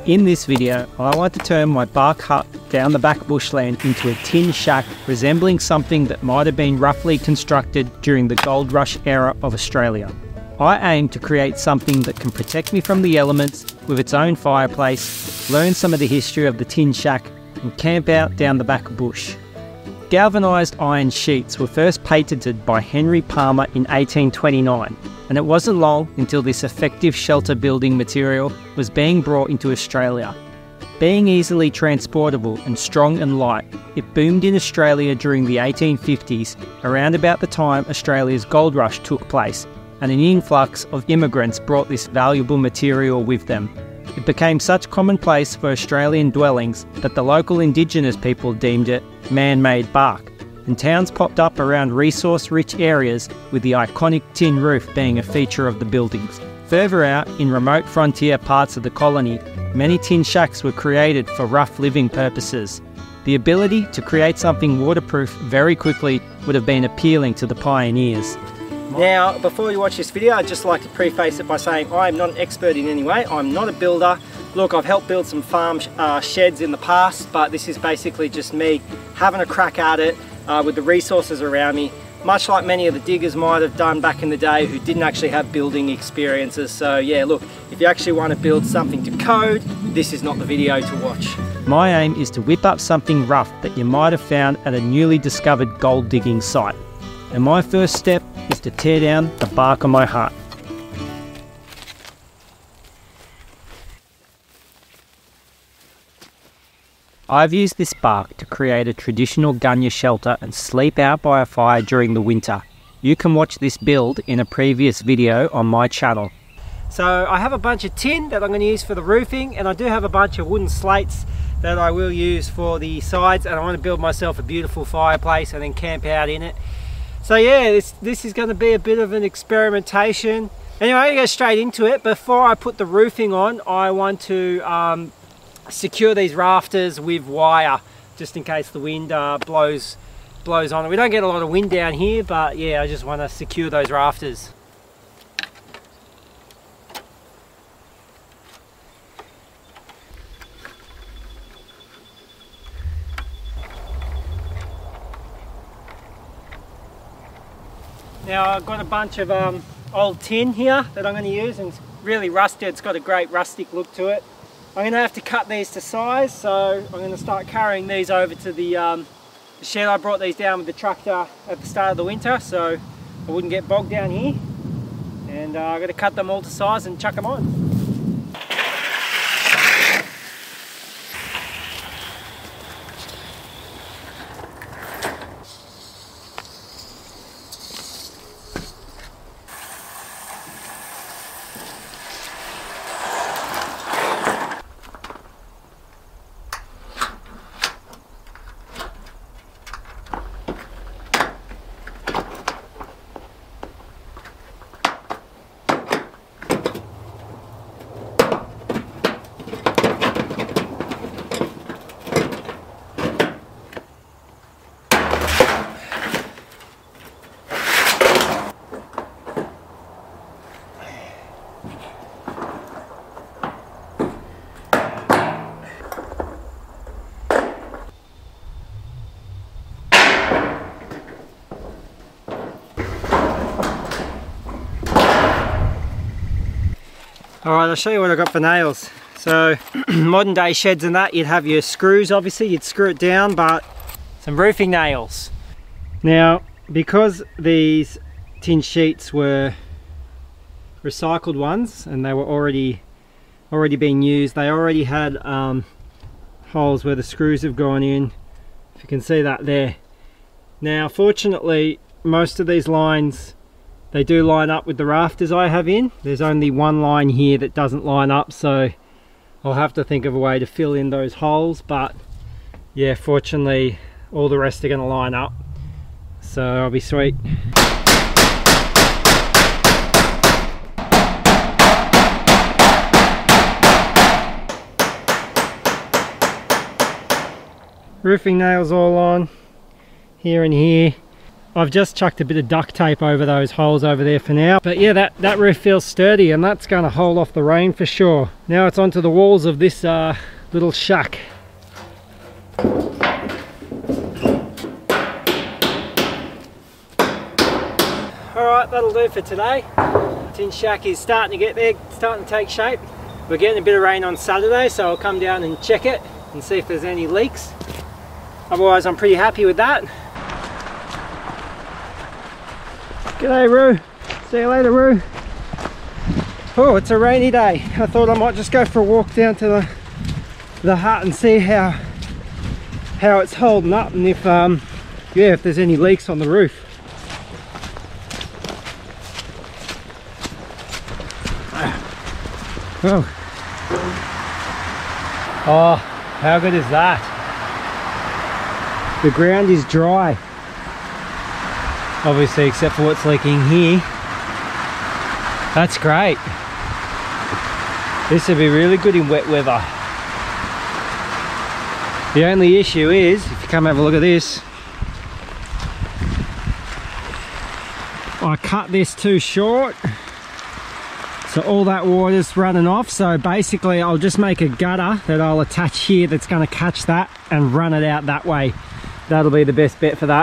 In this video, I want to turn my bark hut down the back bushland into a tin shack resembling something that might have been roughly constructed during the gold rush era of Australia. I aim to create something that can protect me from the elements with its own fireplace, learn some of the history of the tin shack and camp out down the back bush. Galvanised iron sheets were first patented by Henry Palmer in 1829, and it wasn't long until this effective shelter building material was being brought into Australia. Being easily transportable and strong and light, it boomed in Australia during the 1850s, around about the time Australia's gold rush took place, and an influx of immigrants brought this valuable material with them. It became such commonplace for Australian dwellings that the local Indigenous people deemed it man-made bark, and towns popped up around resource-rich areas with the iconic tin roof being a feature of the buildings. Further out, in remote frontier parts of the colony, many tin shacks were created for rough living purposes. The ability to create something waterproof very quickly would have been appealing to the pioneers. Now, before you watch this video, I'd just like to preface it by saying I am not an expert in any way. I'm not a builder. Look, I've helped build some farm sheds in the past, but this is basically just me having a crack at it with the resources around me, much like many of the diggers might have done back in the day who didn't actually have building experiences. So yeah, look, if you actually want to build something to code, this is not the video to watch. My aim is to whip up something rough that you might have found at a newly discovered gold digging site. And my first step is to tear down the bark on my hut. I've used this bark to create a traditional gunya shelter and sleep out by a fire during the winter. You can watch this build in a previous video on my channel. So I have a bunch of tin that I'm going to use for the roofing, and I do have a bunch of wooden slates that I will use for the sides, and I want to build myself a beautiful fireplace and then camp out in it. So yeah, this is going to be a bit of an experimentation. Anyway, I'm going to go straight into it. Before I put the roofing on, I want to secure these rafters with wire, just in case the wind blows on it. We don't get a lot of wind down here, but yeah, I just want to secure those rafters. Now I've got a bunch of old tin here that I'm going to use, and it's really rusted. It's got a great rustic look to it. I'm going to have to cut these to size, so I'm going to start carrying these over to the shed. I brought these down with the tractor at the start of the winter so I wouldn't get bogged down here, and I'm going to cut them all to size and chuck them on. Alright, I'll show you what I got for nails. So modern day sheds and that, you'd have your screws, obviously you'd screw it down, but some roofing nails. Now, because these tin sheets were recycled ones and they were already being used, they already had holes where the screws have gone in, if you can see that there. Now fortunately, most of these lines, they do line up with the rafters I have in. There's only one line here that doesn't line up, so I'll have to think of a way to fill in those holes, but yeah, fortunately all the rest are going to line up, so I'll be sweet. Roofing nails all on, here and here. I've just chucked a bit of duct tape over those holes over there for now. But yeah, that roof feels sturdy, and that's going to hold off the rain for sure. Now it's onto the walls of this little shack. Alright, that'll do for today. Tin shack is starting to get there, starting to take shape. We're getting a bit of rain on Saturday, so I'll come down and check it and see if there's any leaks. Otherwise, I'm pretty happy with that. G'day, Roo. See you later, Roo. Oh, it's a rainy day. I thought I might just go for a walk down to the hut and see how it's holding up, and if if there's any leaks on the roof. Oh, how good is that? The ground is dry, obviously, except for what's leaking here. That's great. This would be really good in wet weather. The only issue is, if you come have a look at this, I cut this too short, so all that water's running off. So basically I'll just make a gutter that I'll attach here that's going to catch that and run it out that way. That'll be the best bet for that.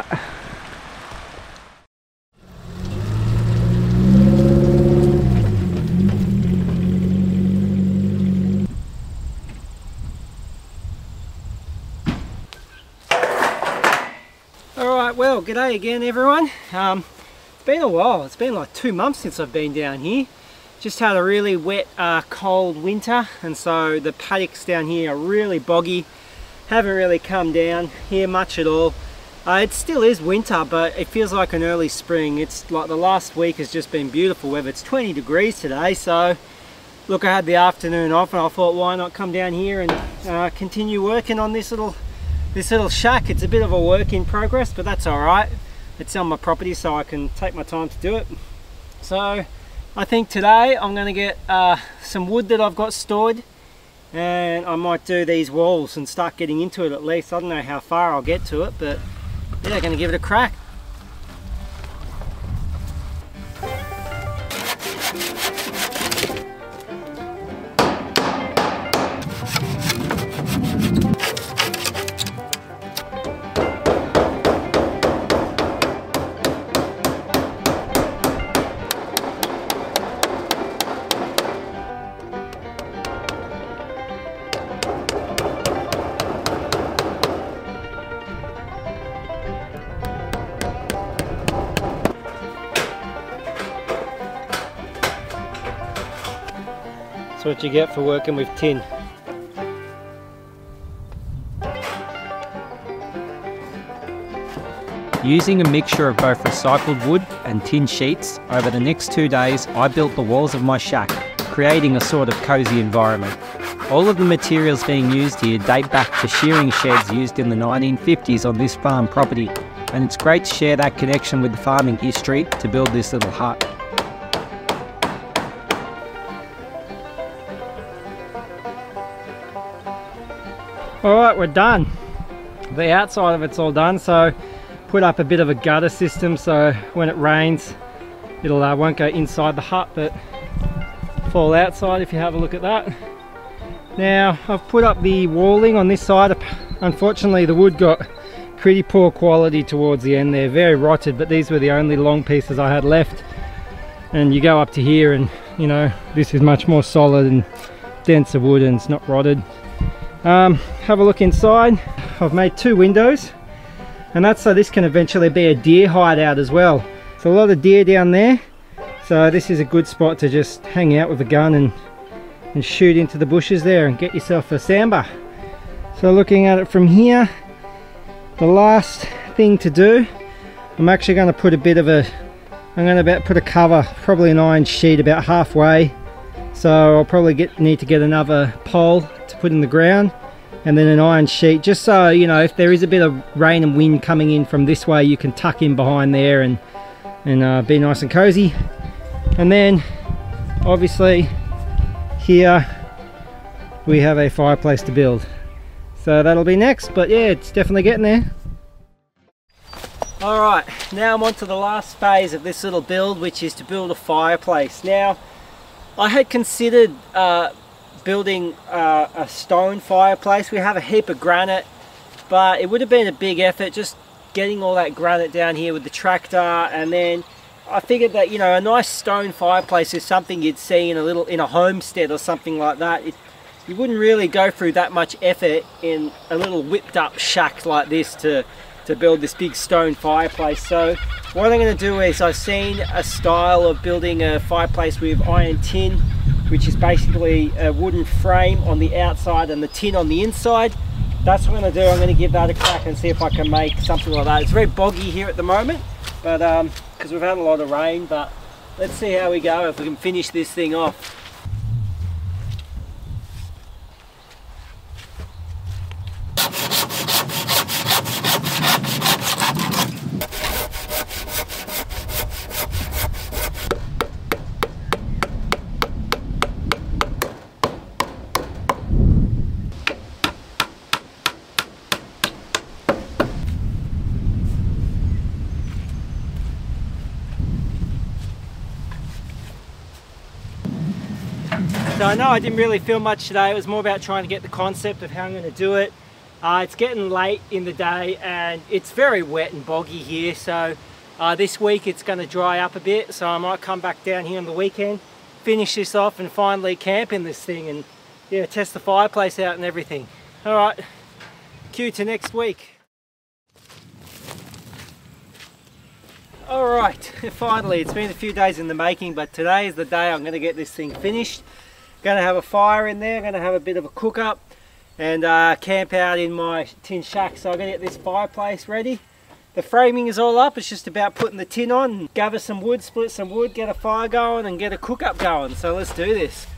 Alright, well, g'day again everyone. It's been a while. It's been like 2 months since I've been down here. Just had a really wet, cold winter, and so the paddocks down here are really boggy. Haven't really come down here much at all. It still is winter, but it feels like an early spring. It's like the last week has just been beautiful weather. It's 20 degrees today, so look, I had the afternoon off and I thought, why not come down here and continue working on this little shack. It's a bit of a work in progress, but that's all right. It's on my property, so I can take my time to do it. So I think today I'm going to get some wood that I've got stored, and I might do these walls and start getting into it at least. I don't know how far I'll get to it, but yeah, I'm going to give it a crack. That's what you get for working with tin. Using a mixture of both recycled wood and tin sheets, over the next 2 days I built the walls of my shack, creating a sort of cosy environment. All of the materials being used here date back to shearing sheds used in the 1950s on this farm property, and it's great to share that connection with the farming history to build this little hut. Alright, we're done. The outside of it's all done, so put up a bit of a gutter system so when it rains it'll won't go inside the hut but fall outside, if you have a look at that. Now I've put up the walling on this side. Unfortunately the wood got pretty poor quality towards the end there, very rotted, but these were the only long pieces I had left. And you go up to here and you know, this is much more solid and denser wood and it's not rotted. Have a look inside. I've made 2 windows, and that's so this can eventually be a deer hideout as well. So a lot of deer down there, so this is a good spot to just hang out with a gun and shoot into the bushes there and get yourself a sambar. So looking at it from here, the last thing to do, I'm actually going to put a bit of a, I'm going to put a cover, probably an iron sheet about halfway. So I'll probably need to get another pole to put in the ground, and then an iron sheet, just so you know, if there is a bit of rain and wind coming in from this way, you can tuck in behind there and be nice and cozy. And then obviously here we have a fireplace to build, so that'll be next. But yeah, it's definitely getting there. Alright, now I'm on to the last phase of this little build, which is to build a fireplace. Now, I had considered building a stone fireplace. We have a heap of granite, but it would have been a big effort just getting all that granite down here with the tractor, and then I figured that, you know, a nice stone fireplace is something you'd see in a homestead or something like that. You wouldn't really go through that much effort in a little whipped up shack like this to build this big stone fireplace. So what I'm going to do is, I've seen a style of building a fireplace with iron tin, which is basically a wooden frame on the outside and the tin on the inside. That's what I'm going to do. I'm going to give that a crack and see if I can make something like that. It's very boggy here at the moment, but because we've had a lot of rain, but let's see how we go, if we can finish this thing off. So I know I didn't really film much today. It was more about trying to get the concept of how I'm going to do it. It's getting late in the day and it's very wet and boggy here, so this week it's going to dry up a bit, so I might come back down here on the weekend, finish this off and finally camp in this thing and, yeah, test the fireplace out and everything. Alright, cue to next week. Alright, finally, it's been a few days in the making, but today is the day I'm going to get this thing finished. Going to have a fire in there, going to have a bit of a cook up and camp out in my tin shack. So I'm going to get this fireplace ready. The framing is all up, it's just about putting the tin on, gather some wood, split some wood, get a fire going and get a cook up going. So let's do this.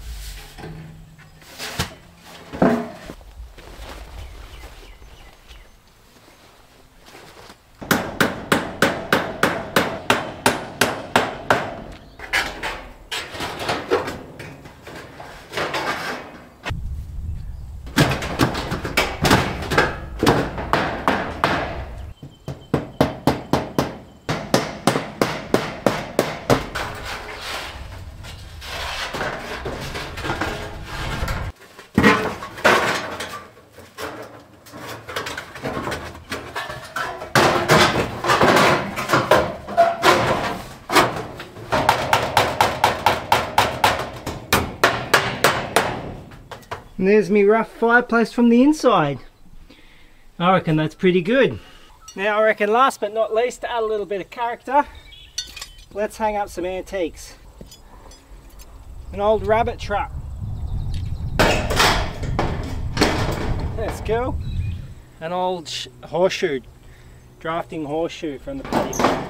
And there's me rough fireplace from the inside. I reckon that's pretty good. Now I reckon last but not least, to add a little bit of character, let's hang up some antiques. An old rabbit trap. That's cool. An old horseshoe, drafting horseshoe from the paddy.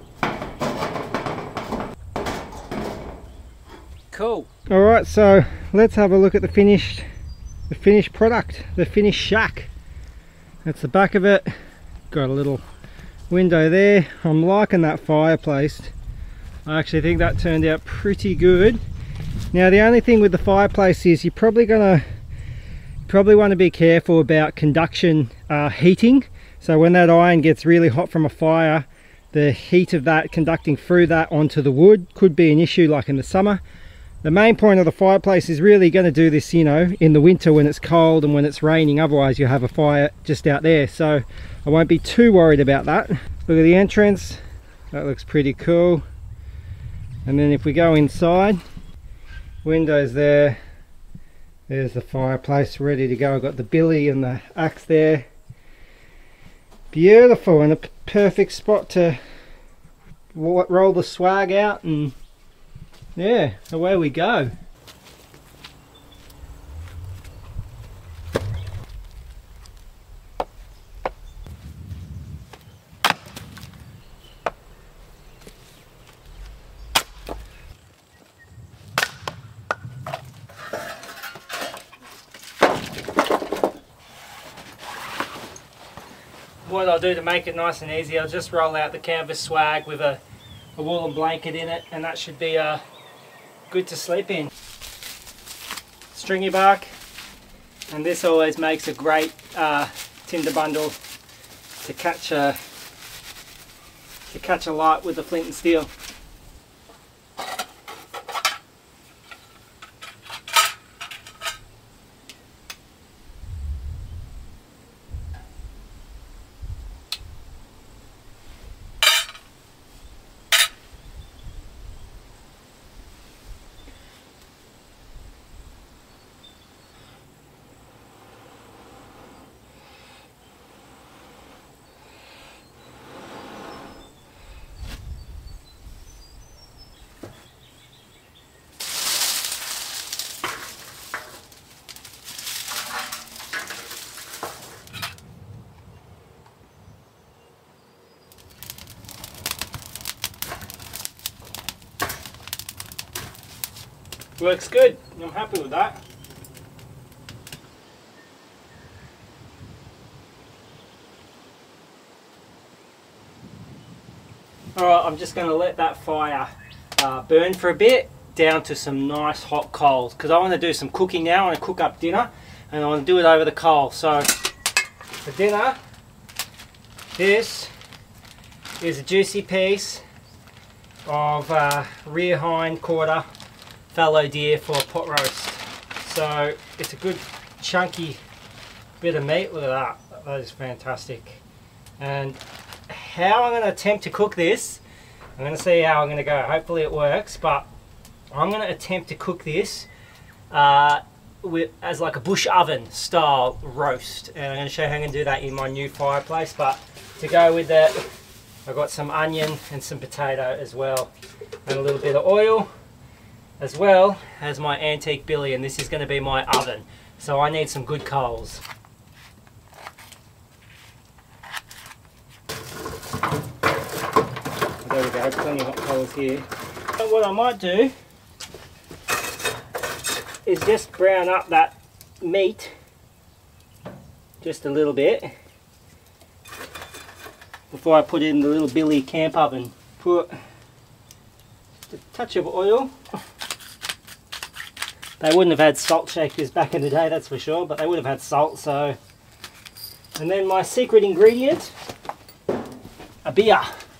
Cool. Alright, so let's have a look at the finished product, the finished shack. That's the back of it. Got a little window there. I'm liking that fireplace. I actually think that turned out pretty good. Now the only thing with the fireplace is you're probably want to be careful about conduction heating. So when that iron gets really hot from a fire, the heat of that conducting through that onto the wood could be an issue, like in the summer. The main point of the fireplace is really going to do this, you know, in the winter when it's cold and when it's raining. Otherwise you'll have a fire just out there, so I won't be too worried about that. Look at the entrance, that looks pretty cool. And then if we go inside, windows there, there's the fireplace ready to go. I've got the billy and the axe there. Beautiful, and a perfect spot to roll the swag out, and yeah, away we go. What I'll do to make it nice and easy, I'll just roll out the canvas swag with a woolen blanket in it, and that should be good to sleep in. Stringy bark, and this always makes a great tinder bundle to catch to catch a light with the flint and steel. Works good. I'm happy with that. Alright, I'm just going to let that fire burn for a bit down to some nice hot coals, because I want to do some cooking now. I want to cook up dinner and I want to do it over the coal. So for dinner, this is a juicy piece of rear hind quarter fallow deer for a pot roast. So it's a good chunky bit of meat. Look at that, that is fantastic. And how I'm going to attempt to cook this, I'm going to see how I'm going to go. Hopefully it works, but I'm going to attempt to cook this as like a bush oven style roast, and I'm going to show you how I'm going to do that in my new fireplace. But to go with that, I've got some onion and some potato as well, and a little bit of oil, as well as my antique billy, and this is going to be my oven, so I need some good coals. There we go, plenty of hot coals here. And what I might do is just brown up that meat just a little bit before I put it in the little billy camp oven. Put a touch of oil. They wouldn't have had salt shakers back in the day, that's for sure, but they would have had salt. So, and then my secret ingredient, a beer,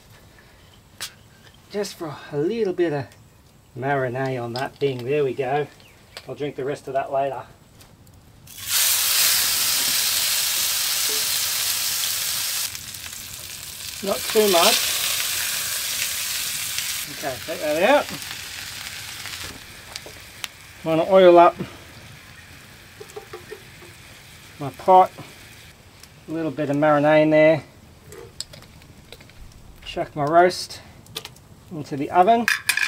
just for a little bit of marinade on that thing. There we go. I'll drink the rest of that later. Not too much. Okay, take that out. I'm going to oil up my pot, a little bit of marinade in there, chuck my roast into the oven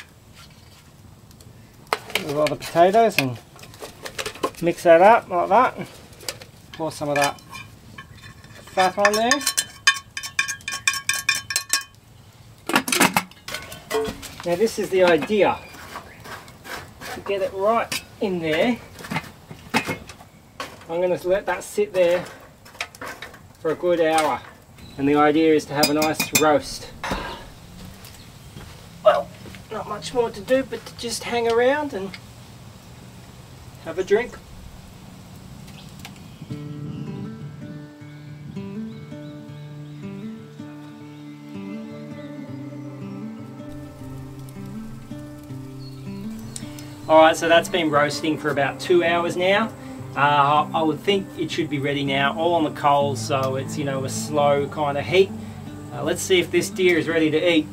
with all the potatoes and mix that up like that. Pour some of that fat on there. Now this is the idea. Get it right in there. I'm going to let that sit there for a good hour, and the idea is to have a nice roast. Well, not much more to do but to just hang around and have a drink. Alright, so that's been roasting for about 2 hours now. I would think it should be ready now, all on the coals, so it's, you know, a slow kind of heat. Let's see if this deer is ready to eat.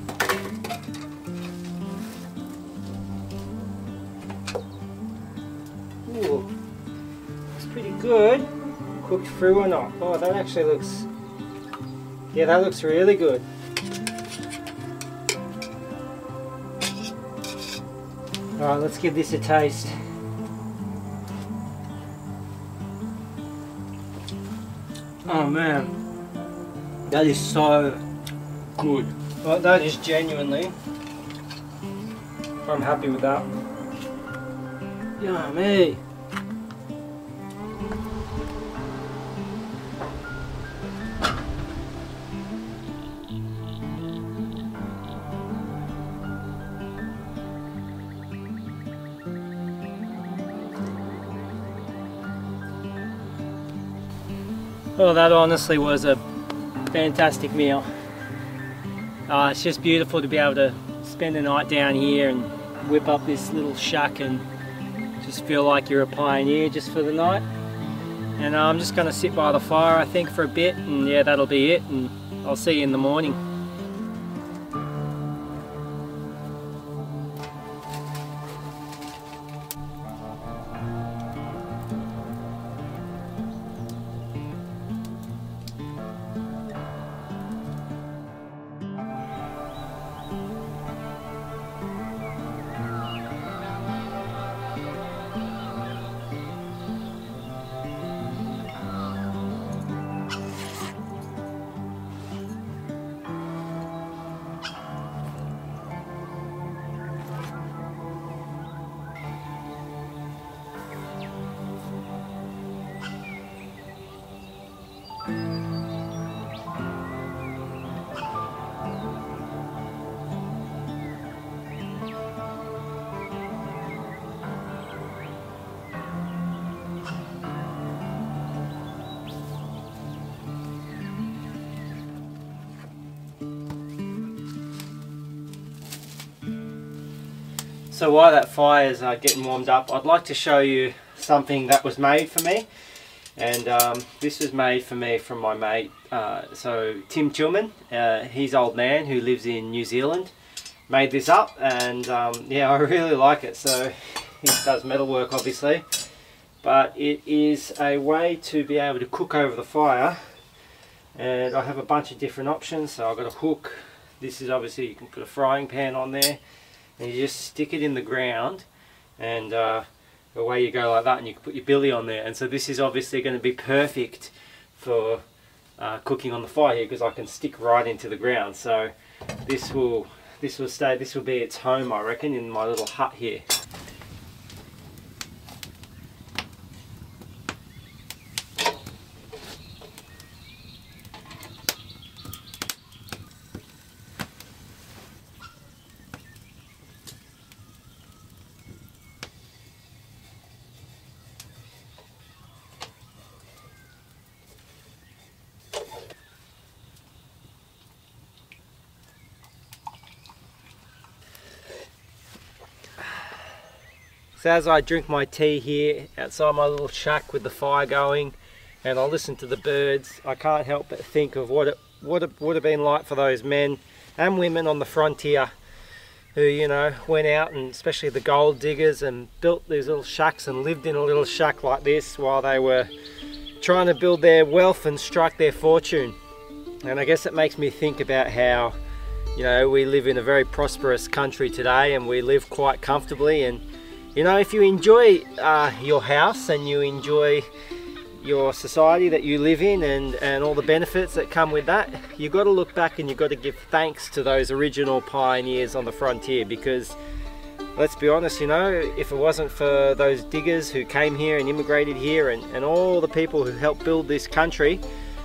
Ooh, looks pretty good. Cooked through or not? Oh, that actually looks, yeah, that looks really good. Alright, let's give this a taste. Oh man, that is so good. Well, that is genuinely, I'm happy with that. Yummy. Well, that honestly was a fantastic meal. It's just beautiful to be able to spend the night down here and whip up this little shack and just feel like you're a pioneer just for the night. And I'm just going to sit by the fire, I think, for a bit, and yeah, that'll be it, and I'll see you in the morning. So while that fire is getting warmed up, I'd like to show you something that was made for me. And this was made for me from my mate, so Tim Tillman. He's old man who lives in New Zealand. Made this up, and yeah, I really like it. So he does metalwork, obviously, but it is a way to be able to cook over the fire. And I have a bunch of different options. So I've got a hook. This is obviously, you can put a frying pan on there, and you just stick it in the ground, and away you go like that, and you can put your billy on there. And so this is obviously going to be perfect for cooking on the fire here, because I can stick right into the ground. So this will be its home, I reckon, in my little hut here. So as I drink my tea here outside my little shack with the fire going, and I listen to the birds, I can't help but think of what it would have been like for those men and women on the frontier who, you know, went out, and especially the gold diggers, and built these little shacks and lived in a little shack like this while they were trying to build their wealth and strike their fortune. And I guess it makes me think about how, you know, we live in a very prosperous country today, and we live quite comfortably. And you know, if you enjoy your house and you enjoy your society that you live in, and all the benefits that come with that, you've got to look back and you've got to give thanks to those original pioneers on the frontier. Because let's be honest, you know, if it wasn't for those diggers who came here and immigrated here, and all the people who helped build this country,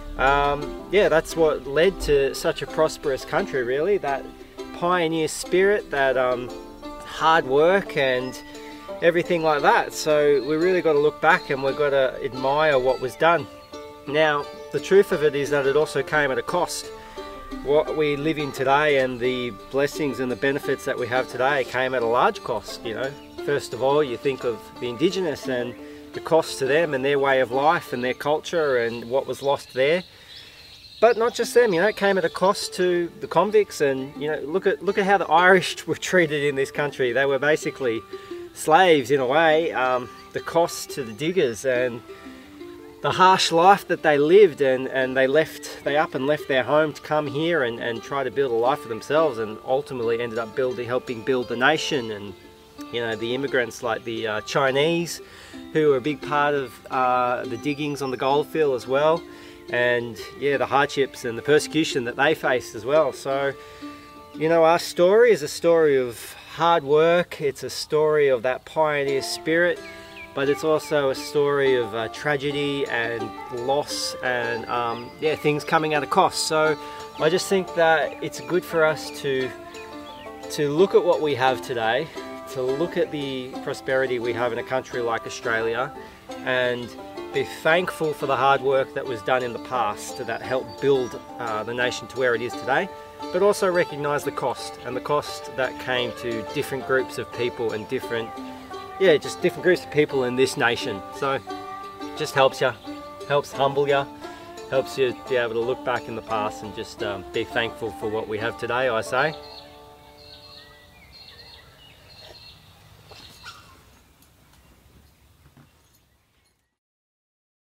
yeah, that's what led to such a prosperous country, really. That pioneer spirit, that hard work and everything like that. So we really got to look back, and we've got to admire what was done. Now, the truth of it is that it also came at a cost. What we live in today and the blessings and the benefits that we have today came at a large cost. You know, first of all, you think of the indigenous and the cost to them and their way of life and their culture and what was lost there. But not just them, you know, it came at a cost to the convicts. And you know, look at how the Irish were treated in this country. They were basically slaves in a way. The cost to the diggers and the harsh life that they lived, and they up and left their home to come here and try to build a life for themselves, and ultimately ended up helping build the nation. And you know, the immigrants like the Chinese, who were a big part of the diggings on the goldfield as well, and yeah, the hardships and the persecution that they faced as well. So you know, our story is a story of hard work. It's a story of that pioneer spirit, but it's also a story of tragedy and loss, and yeah, things coming at a cost. So I just think that it's good for us to look at what we have today, to look at the prosperity we have in a country like Australia, and be thankful for the hard work that was done in the past that helped build the nation to where it is today. but also recognise the cost, and the cost that came to different groups of people and different groups of people in this nation. So it just helps you, helps humble you, helps you be able to look back in the past and just be thankful for what we have today, I say.